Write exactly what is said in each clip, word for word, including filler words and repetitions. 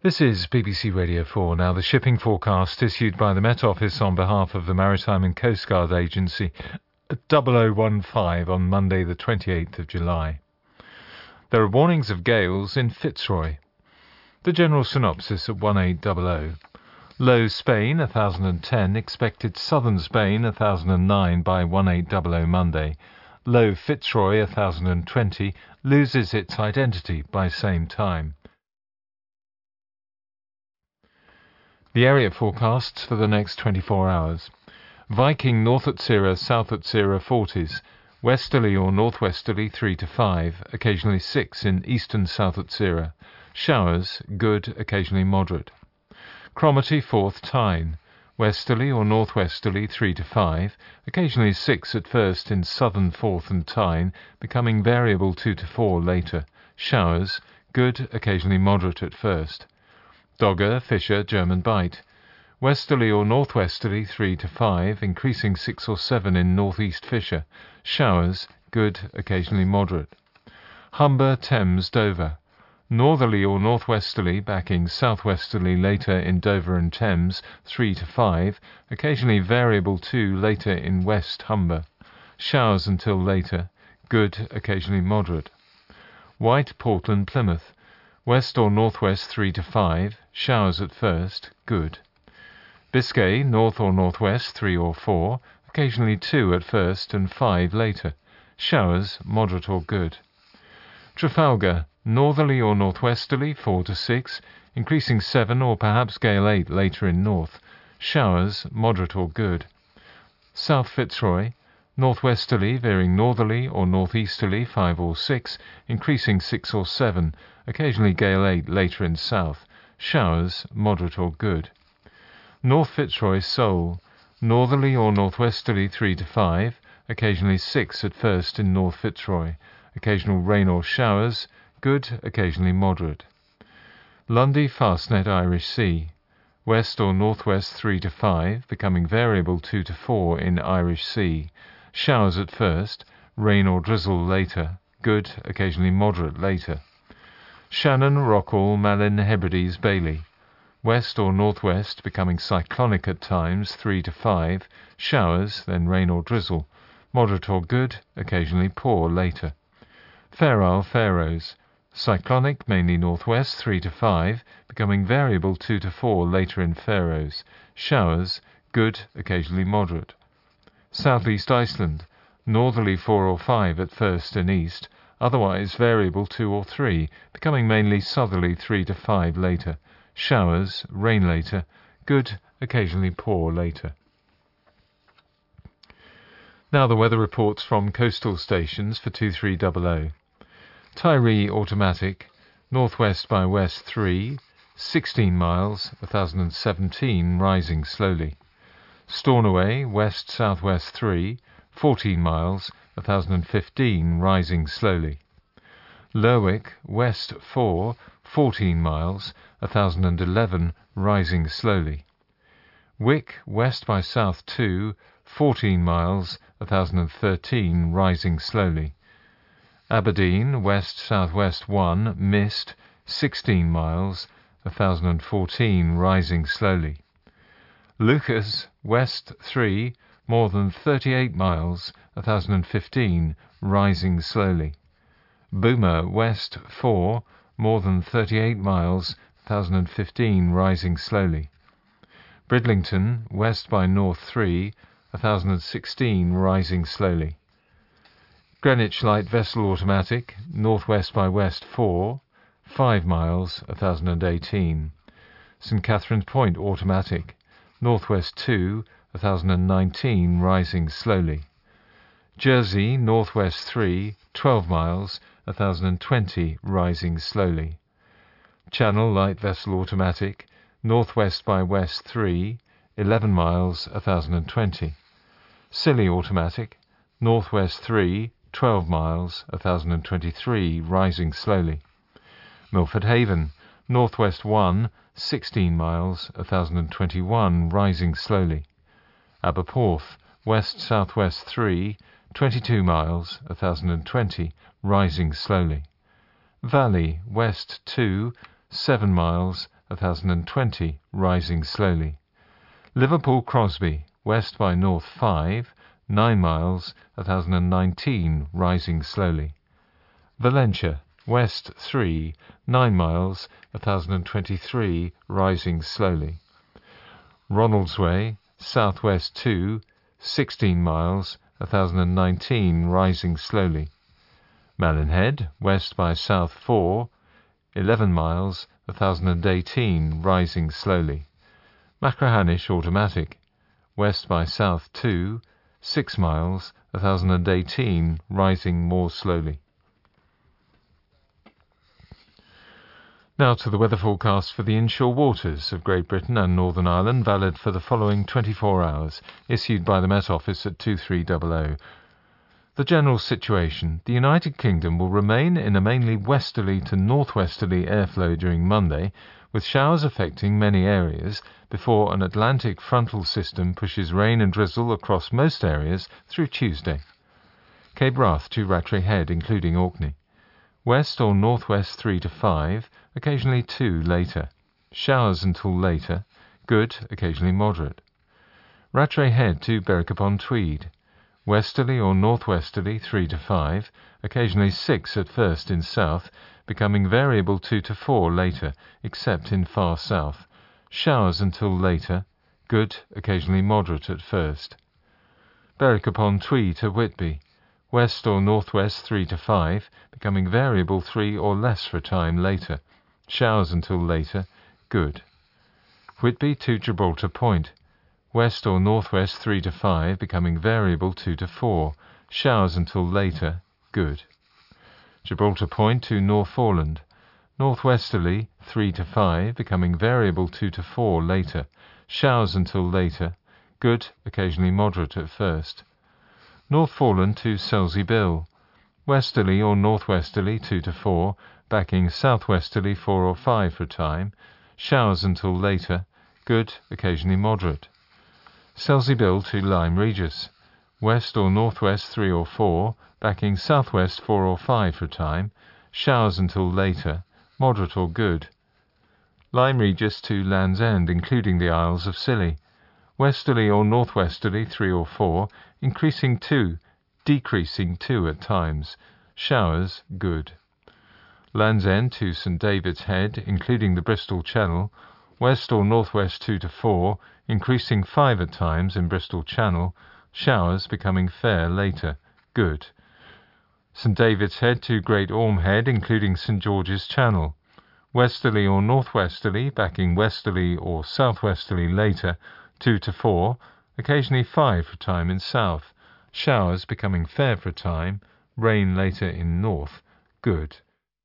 This is B B C Radio four. Now, the shipping forecast issued by the Met Office on behalf of the Maritime and Coast Guard Agency at double oh one five on Monday the twenty-eighth of July. There are warnings of gales in Fitzroy. The general synopsis at one eight hundred. Low Spain one thousand ten, expected southern Spain one thousand nine by one eight hundred Monday. Low Fitzroy one thousand twenty loses its identity by same time. The area forecasts for the next twenty-four hours. Viking north Utsira, south Utsira forties. Westerly or northwesterly three to five, occasionally six in eastern South Utsira. Showers, good, occasionally moderate. Cromarty fourth Tyne. Westerly or northwesterly three to five, occasionally six at first in southern Forth and Tyne, becoming variable two to four later. Showers, good, occasionally moderate at first. Dogger, Fisher, German Bight. Westerly or northwesterly three to five, increasing six or seven in northeast Fisher. Showers, good, occasionally moderate. Humber, Thames, Dover. Northerly or northwesterly, backing southwesterly later in Dover and Thames, three to five, occasionally variable two later in West Humber. Showers until later, good, occasionally moderate. White, Portland, Plymouth. West or northwest three to five, showers at first, good. Biscay, north or northwest three or four, occasionally two at first and five later. Showers, moderate or good. Trafalgar, northerly or northwesterly four to six, increasing seven or perhaps gale eight later in north. Showers, moderate or good. South Fitzroy, northwesterly veering northerly or northeasterly five or six, increasing six or seven, occasionally gale eight later in south. Showers, moderate or good. North Fitzroy, Seoul, northerly or northwesterly three to five, occasionally six at first in North Fitzroy. Occasional rain or showers, good, occasionally moderate. Lundy, Fastnet, Irish Sea. West or northwest three to five, becoming variable two to four in Irish Sea. Showers at first, rain or drizzle later, good, occasionally moderate later. Shannon, Rockall, Malin, Hebrides, Bailey. West or northwest, becoming cyclonic at times, three to five. Showers, then rain or drizzle. Moderate or good, occasionally poor later. Fair Isle, Faroes. Cyclonic, mainly northwest, three to five, becoming variable two to four later in Faroes. Showers, good, occasionally moderate. Southeast Iceland, northerly four or five at first and east, otherwise variable two or three, becoming mainly southerly three to five later. Showers, rain later, good, occasionally poor later. Now the weather reports from coastal stations for two three hundred. Tiree automatic, northwest by west three, sixteen miles, one thousand seventeen, rising slowly. Stornoway, west-southwest three, fourteen miles, one thousand fifteen, rising slowly. Lerwick, west four, fourteen miles, one thousand eleven, rising slowly. Wick, west by south two, fourteen miles, one thousand thirteen, rising slowly. Aberdeen, west-southwest one, mist, sixteen miles, one thousand fourteen, rising slowly. Lucas, west three, more than thirty-eight miles, one thousand fifteen, rising slowly. Boomer, west four, more than thirty-eight miles, one thousand fifteen, rising slowly. Bridlington, west by north three, one thousand sixteen, rising slowly. Greenwich light vessel automatic, northwest by west four, five miles, one thousand eighteen. St Catherine's Point automatic, northwest two, one thousand nineteen, rising slowly. Jersey, northwest three, twelve miles, one thousand twenty, rising slowly. Channel light vessel automatic, northwest by west three, eleven miles, one thousand twenty. Scilly automatic, northwest three, twelve miles, one thousand twenty-three, rising slowly. Milford Haven, northwest one, sixteen miles, one thousand twenty-one, rising slowly. Aberporth, west-southwest three, twenty-two miles, one thousand twenty, rising slowly. Valley, west two, seven miles, one thousand twenty, rising slowly. Liverpool Crosby, west by north five, nine miles, one thousand nineteen, rising slowly. Valentia, west three, nine miles, one thousand twenty-three, rising slowly. Ronaldsway, southwest two, sixteen miles, one thousand nineteen, rising slowly. Mallonhead, west by south four, eleven miles, one thousand eighteen, rising slowly. Machrihanish automatic, west by south two, six miles, one thousand eighteen, rising more slowly. Now to the weather forecast for the inshore waters of Great Britain and Northern Ireland, valid for the following twenty-four hours, issued by the Met Office at two three hundred. The general situation: the United Kingdom will remain in a mainly westerly to northwesterly airflow during Monday, with showers affecting many areas, before an Atlantic frontal system pushes rain and drizzle across most areas through Tuesday. Cape Wrath to Rattray Head, including Orkney. West or northwest three to five, occasionally two later. Showers until later, good, occasionally moderate. Rattray Head to Berwick-upon-Tweed. Westerly or northwesterly three to five, occasionally six at first in south, becoming variable two to four later, except in far south. Showers until later, good, occasionally moderate at first. Berwick-upon-Tweed to Whitby. West or northwest three to five, becoming variable three or less for a time later. Showers until later, good. Whitby to Gibraltar Point. West or northwest three to five, becoming variable two to four. Showers until later, good. Gibraltar Point to Northforeland. Northwesterly three to five, becoming variable two to four later. Showers until later, good, occasionally moderate at first. Northforeland to Selsey Bill. Westerly or northwesterly two to four, backing southwesterly four or five for a time. Showers until later, good, occasionally moderate. Selsey Bill to Lyme Regis. West or northwest three or four, backing southwest four or five for a time. Showers until later, moderate or good. Lyme Regis to Land's End, including the Isles of Scilly. Westerly or northwesterly three or four, increasing two, decreasing two at times. Showers, good. Land's End to St David's Head, including the Bristol Channel. West or northwest two to four, increasing five at times in Bristol Channel. Showers becoming fair later, good. St David's Head to Great Orme Head, including St George's Channel. Westerly or northwesterly, backing westerly or southwesterly later, two to four, occasionally five for a time in south. Showers becoming fair for a time, rain later in north, good.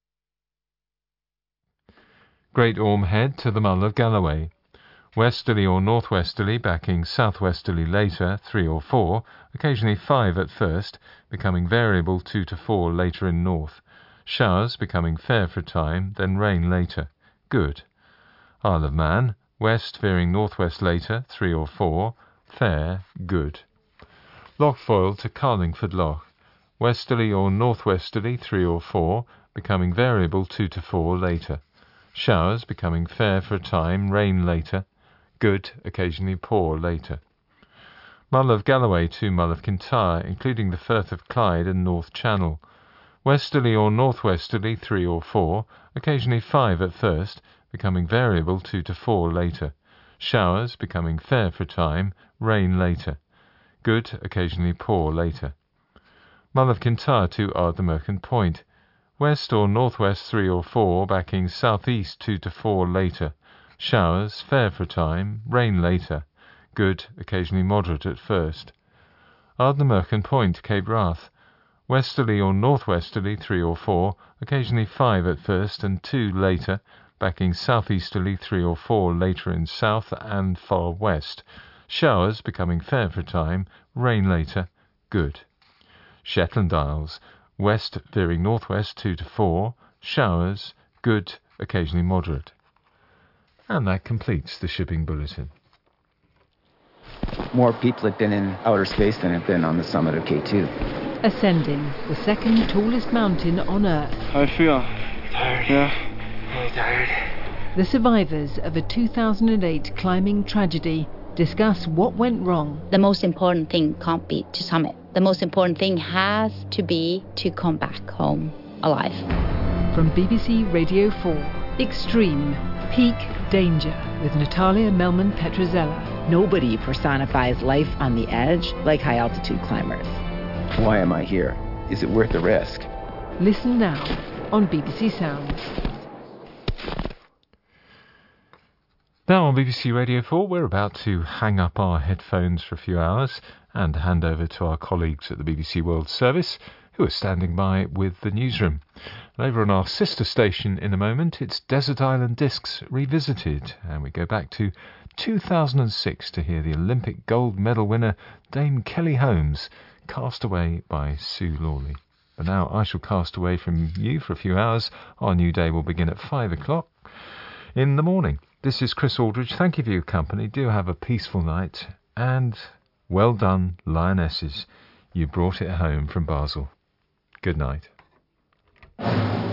Great Orme Head to the Mull of Galloway. Westerly or northwesterly, backing southwesterly later, three or four, occasionally five at first, becoming variable two to four later in north. Showers becoming fair for a time, then rain later, good. Isle of Man. West veering northwest later, three or four, fair, good. Loch Foyle to Carlingford Loch. Westerly or northwesterly, three or four, becoming variable two to four later. Showers becoming fair for a time, rain later, good, occasionally poor later. Mull of Galloway to Mull of Kintyre, including the Firth of Clyde and North Channel. Westerly or northwesterly, three or four, occasionally five at first, becoming variable two to four later. Showers becoming fair for a time, rain later. Good, occasionally poor later. Mull of Kintyre to Ardnamurchan Point. West or northwest three or four, backing southeast two to four later. Showers, fair for a time, rain later. Good, occasionally moderate at first. Ardnamurchan Point, Cape Wrath. Westerly or northwesterly three or four, occasionally five at first and two later, backing southeasterly three or four later in south and far west. Showers becoming fair for a time, rain later, good. Shetland Isles. West veering northwest two to four, showers, good, occasionally moderate. And that completes the shipping bulletin. More people have been in outer space than have been on the summit of K two. Ascending, the second tallest mountain on Earth. How do you feel? Tired. Yeah. Really tired. The survivors of a two thousand eight climbing tragedy discuss what went wrong. The most important thing can't be to summit. The most important thing has to be to come back home alive. From B B C Radio four, Extreme, Peak Danger with Natalia Melman-Petrozella. Nobody personifies life on the edge like high-altitude climbers. Why am I here? Is it worth the risk? Listen now on B B C Sounds. Now on B B C Radio four, we're about to hang up our headphones for a few hours and hand over to our colleagues at the B B C World Service, who are standing by with the newsroom. And over on our sister station in a moment, it's Desert Island Discs Revisited, and we go back to two thousand six to hear the Olympic gold medal winner Dame Kelly Holmes cast away by Sue Lawley. But now I shall cast away from you for a few hours. Our new day will begin at five o'clock in the morning. This is Chris Aldridge. Thank you for your company. Do have a peaceful night, and well done, Lionesses. You brought it home from Basel. Good night.